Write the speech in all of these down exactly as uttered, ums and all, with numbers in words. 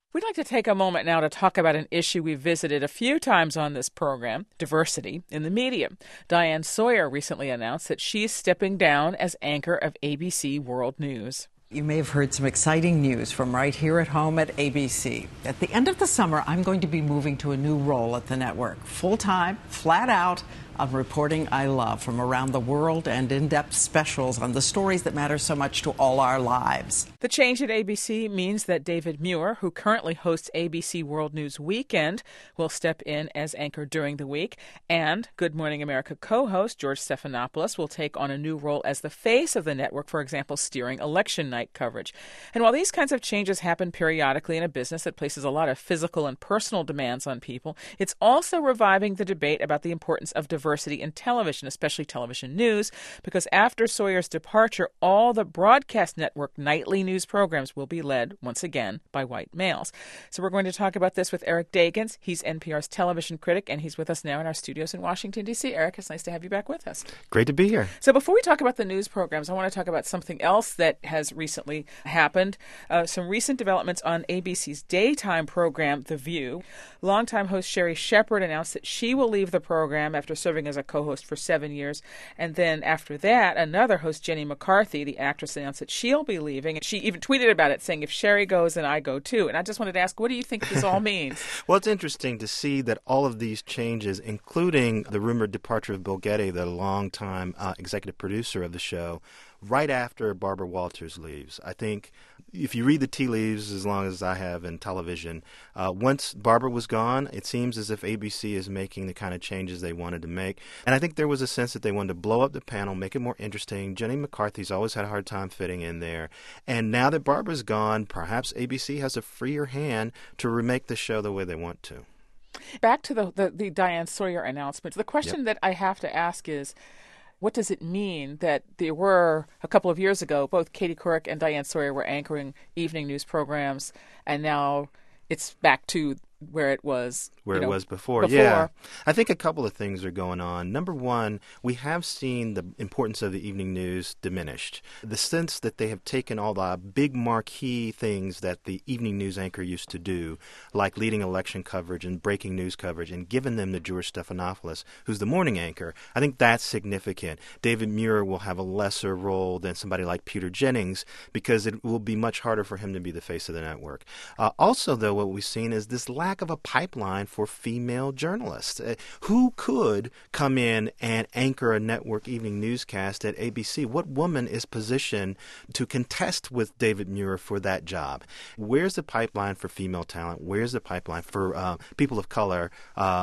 We'd like to take a moment now to talk about an issue we've visited a few times on this program, diversity in the media. Diane Sawyer recently announced that she's stepping down as anchor of A B C World News. You may have heard some exciting news from right here at home at A B C. At the end of the summer, I'm going to be moving to a new role at the network. Full-time, flat out, on reporting I love from around the world and in-depth specials on the stories that matter so much to all our lives. The change at A B C means that David Muir, who currently hosts A B C World News Weekend, will step in as anchor during the week. And Good Morning America co-host George Stephanopoulos will take on a new role as the face of the network, for example, steering election night coverage. And while these kinds of changes happen periodically in a business that places a lot of physical and personal demands on people, it's also reviving the debate about the importance of diversity in television, especially television news, because after Sawyer's departure, all the broadcast network nightly news programs will be led, once again, by white males. So we're going to talk about this with Eric Deggans. He's N P R's television critic, and he's with us now in our studios in Washington, D C. Eric, it's nice to have you back with us. Great to be here. So before we talk about the news programs, I want to talk about something else that has recently happened. Uh, some recent developments on A B C's daytime program, The View. Longtime host Sherri Shepherd announced that she will leave the program after serving as a co-host for seven years. And then after that, another host, Jenny McCarthy, the actress, announced that she'll be leaving. And she even tweeted about it, saying, if Sherri goes, then I go too. And I just wanted to ask, what do you think this all means? Well, it's interesting to see that all of these changes, including the rumored departure of Bill Getty, the longtime uh, executive producer of the show, right after Barbara Walters leaves. I think if you read the tea leaves, as long as I have in television, uh, once Barbara was gone, it seems as if A B C is making the kind of changes they wanted to make. And I think there was a sense that they wanted to blow up the panel, make it more interesting. Jenny McCarthy's always had a hard time fitting in there. And now that Barbara's gone, perhaps A B C has a freer hand to remake the show the way they want to. Back to the, the, the Diane Sawyer announcement. The question yep. that I have to ask is, what does it mean that there were, a couple of years ago, both Katie Couric and Diane Sawyer were anchoring evening news programs, and now it's back to where it was where you know, it was before. before. Yeah. I think a couple of things are going on. Number one, we have seen the importance of the evening news diminished. The sense that they have taken all the big marquee things that the evening news anchor used to do, like leading election coverage and breaking news coverage, and given them to George Stephanopoulos, who's the morning anchor. I think that's significant. David Muir will have a lesser role than somebody like Peter Jennings because it will be much harder for him to be the face of the network. Uh, also, though, what we've seen is this lack of a pipeline for female journalists. Uh, who could come in and anchor a network evening newscast at A B C? What woman is positioned to contest with David Muir for that job? Where's the pipeline for female talent? Where's the pipeline for uh, people of color uh,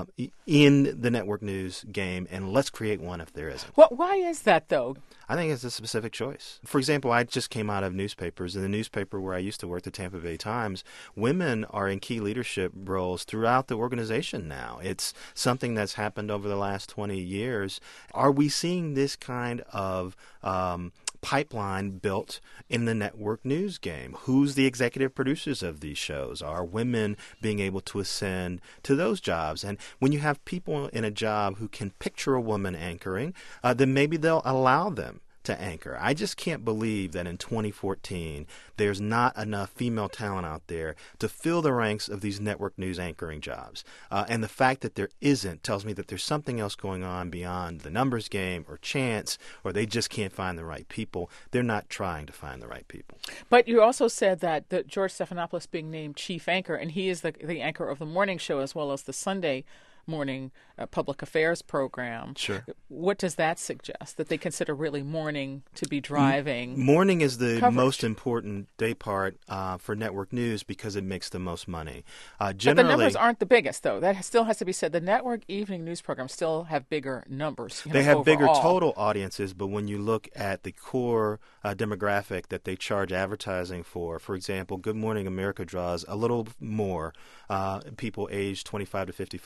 in the network news game? And let's create one if there isn't. Well, why is that, though? I think it's a specific choice. For example, I just came out of newspapers. In the newspaper where I used to work, the Tampa Bay Times, women are in key leadership roles throughout the organization now. It's something that's happened over the last twenty years. Are we seeing this kind of um, pipeline built in the network news game? Who's the executive producers of these shows? Are women being able to ascend to those jobs? And when you have people in a job who can picture a woman anchoring, uh, then maybe they'll allow them to anchor. I just can't believe that in twenty fourteen there's not enough female talent out there to fill the ranks of these network news anchoring jobs. Uh, and the fact that there isn't tells me that there's something else going on beyond the numbers game or chance, or they just can't find the right people. They're not trying to find the right people. But you also said that, that George Stephanopoulos being named chief anchor, and he is the, the anchor of the morning show as well as the Sunday morning uh, public affairs program. Sure. What does that suggest? That they consider really morning to be driving Morning is the coverage. most important day part uh, for network news because it makes the most money. Uh, but generally, the numbers aren't the biggest, though. That still has to be said. The network evening news programs still have bigger numbers. You know, they have overall. bigger total audiences, but when you look at the core uh, demographic that they charge advertising for, for example, Good Morning America draws a little more uh, people aged twenty-five to fifty-four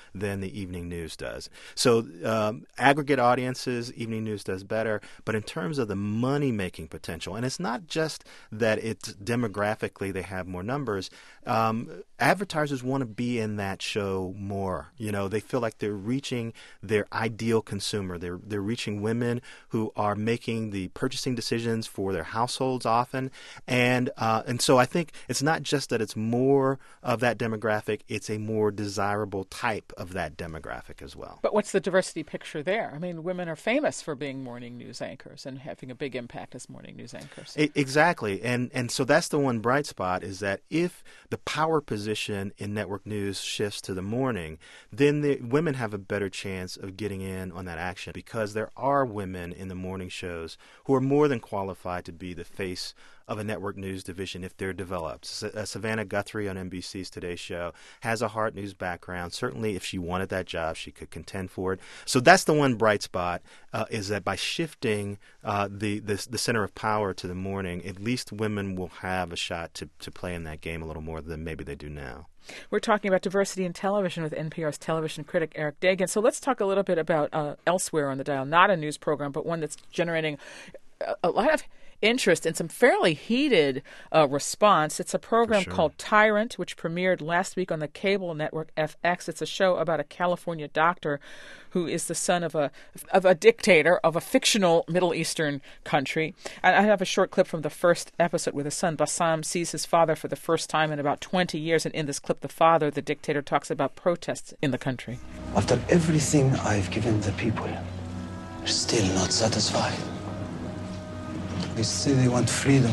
than the evening news does. So um, aggregate audiences, evening news does better. But in terms of the money-making potential, and it's not just that it's demographically they have more numbers, um, advertisers want to be in that show more. You know, they feel like they're reaching their ideal consumer. They're they're reaching women who are making the purchasing decisions for their households often, and uh, and so I think it's not just that it's more of that demographic; it's a more desirable type of that demographic as well. But what's the diversity picture there? I mean, women are famous for being morning news anchors and having a big impact as morning news anchors. It, exactly, and and so that's the one bright spot is that if the power position in network news shifts to the morning, then the women have a better chance of getting in on that action because there are women in the morning shows who are more than qualified to be the face of a network news division if they're developed. S- Savannah Guthrie on N B C's Today Show has a hard news background. Certainly, if she wanted that job, she could contend for it. So that's the one bright spot, uh, is that by shifting uh, the, the the center of power to the morning, at least women will have a shot to, to play in that game a little more than maybe they do now. We're talking about diversity in television with N P R's television critic Eric Deggans. So let's talk a little bit about uh, Elsewhere on the Dial, not a news program, but one that's generating a, a lot of interest and some fairly heated uh, response. It's a program sure. called Tyrant, which premiered last week on the cable network F X. It's a show about a California doctor who is the son of a of a dictator of a fictional Middle Eastern country. And I have a short clip from the first episode where the son, Bassam, sees his father for the first time in about twenty years. And in this clip, the father, the dictator, talks about protests in the country. After everything I've given the people, they're still not satisfied. They say they want freedom.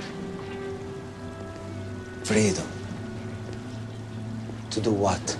Freedom. To do what?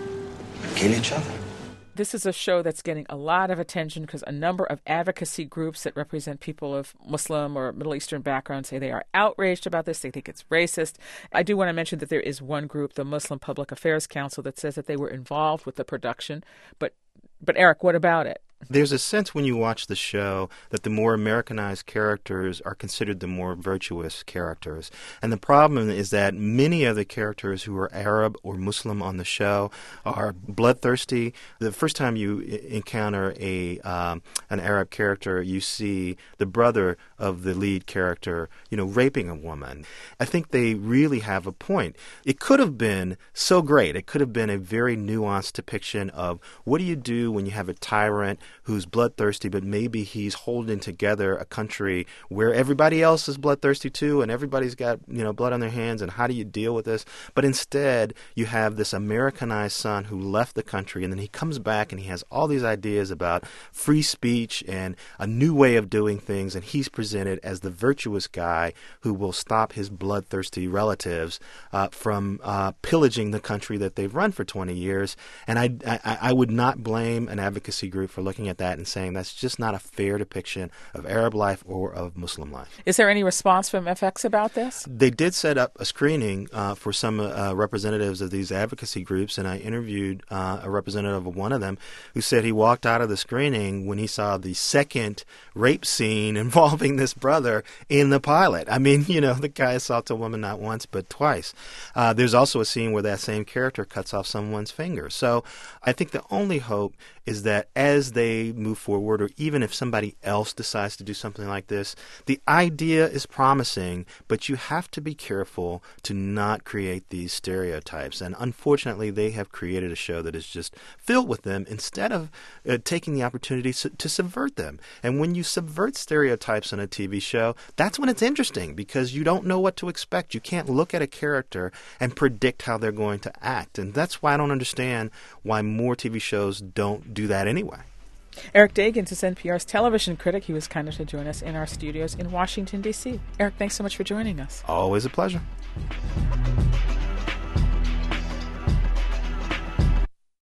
Kill each other? This is a show that's getting a lot of attention because a number of advocacy groups that represent people of Muslim or Middle Eastern background say they are outraged about this. They think it's racist. I do want to mention that there is one group, the Muslim Public Affairs Council, that says that they were involved with the production. But, but Eric, what about it? There's a sense when you watch the show that the more Americanized characters are considered the more virtuous characters. And the problem is that many of the characters who are Arab or Muslim on the show are bloodthirsty. The first time you I- encounter a um, an Arab character, you see the brother of the lead character, you know, raping a woman. I think they really have a point. It could have been so great. It could have been a very nuanced depiction of what do you do when you have a tyrant who's bloodthirsty, but maybe he's holding together a country where everybody else is bloodthirsty too, and everybody's got, you know, blood on their hands, and how do you deal with this? But instead, you have this Americanized son who left the country, and then he comes back and he has all these ideas about free speech and a new way of doing things, and he's presented as the virtuous guy who will stop his bloodthirsty relatives uh, from uh, pillaging the country that they've run for twenty years. And I, I, I would not blame an advocacy group for looking at that and saying that's just not a fair depiction of Arab life or of Muslim life. Is there any response from F X about this? They did set up a screening uh, for some uh, representatives of these advocacy groups, and I interviewed uh, a representative of one of them who said he walked out of the screening when he saw the second rape scene involving this brother in the pilot. I mean, you know, the guy assaulted a woman not once but twice. Uh, there's also a scene where that same character cuts off someone's finger. So I think the only hope is that as they move forward, or even if somebody else decides to do something like this, the idea is promising, but you have to be careful to not create these stereotypes. And unfortunately, they have created a show that is just filled with them instead of uh, taking the opportunity to, to subvert them. And when you subvert stereotypes on a T V show, that's when it's interesting because you don't know what to expect. You can't look at a character and predict how they're going to act. And that's why I don't understand why more T V shows don't do that anyway. Eric Deggans is N P R's television critic. He was kind enough to join us in our studios in Washington, D C. Eric, thanks so much for joining us. Always a pleasure.